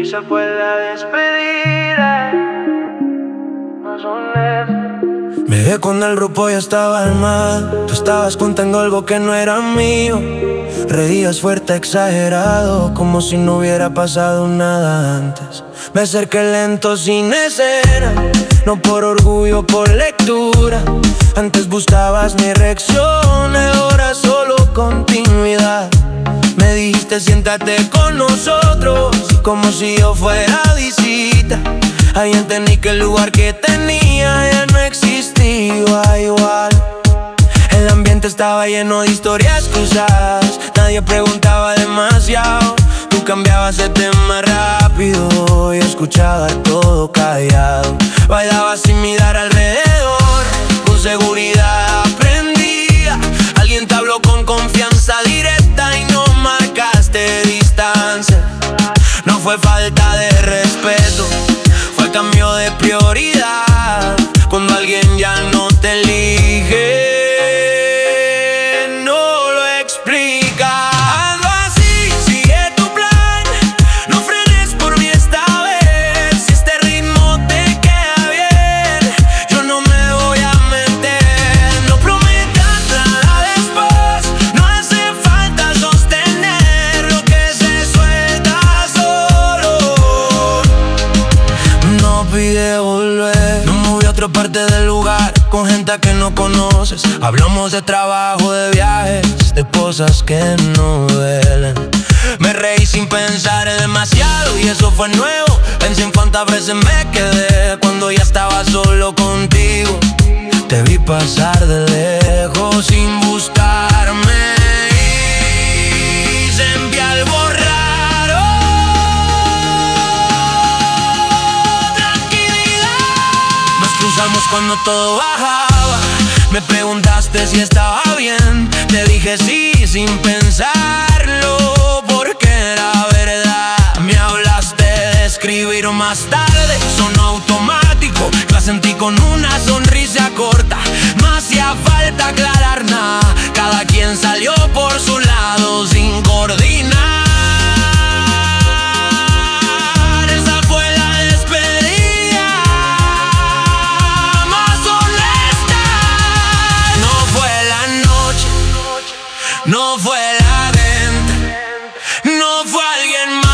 se fue la despedida. Bebé, cuando el grupo ya estaba armado, tú estabas contando algo que no era mío. Reías fuerte, exagerado, como si no hubiera pasado nada antes. Me acerqué lento sin escena, no por orgullo, por lectura. Antes buscabas mi reacción, ahora solo continuidad. Me dijiste siéntate con nosotros, como si yo fuera visita. Ahí entendí que el lugar que tenía ya no existía igual. El ambiente estaba lleno de historias cruzadas, nadie preguntaba demasiado. Tú cambiabas de tema rápido y escuchaba todo callado. Bailabas sin mirar alrededor, con seguridad aprendía. Alguien te habló con confianza directa y no marcaste distancia. No fue falta de respeto, fue cambio de prioridad. Cuando alguien ya no te elige, no lo explica. Hazlo así, sigue tu plan, no frenes por mí esta vez. Si este ritmo te queda bien, yo no me voy a meter. No prometas nada después, no hace falta sostener lo que se suelta solo. No pide volver, no moví a otra parte del lugar con gente que no conoces. Hablamos de trabajo, de viajes, de cosas que no duelen. Me reí sin pensar demasiado y eso fue nuevo. Pensé en cuántas veces me quedé cuando ya estaba solo contigo. Te vi pasar de lejos sin buscarme y sentí algo raro. Nos cruzamos cuando todo bajaba. Me preguntaste si estaba bien. Te dije sí sin pensarlo, porque era verdad. Me hablaste de escribir más tarde, sonó automático. La sentí con una sonrisa corta. No hacía falta aclarar nada. Cada quien salió por su lado sin coordinar. No fue la gente, no fue alguien más.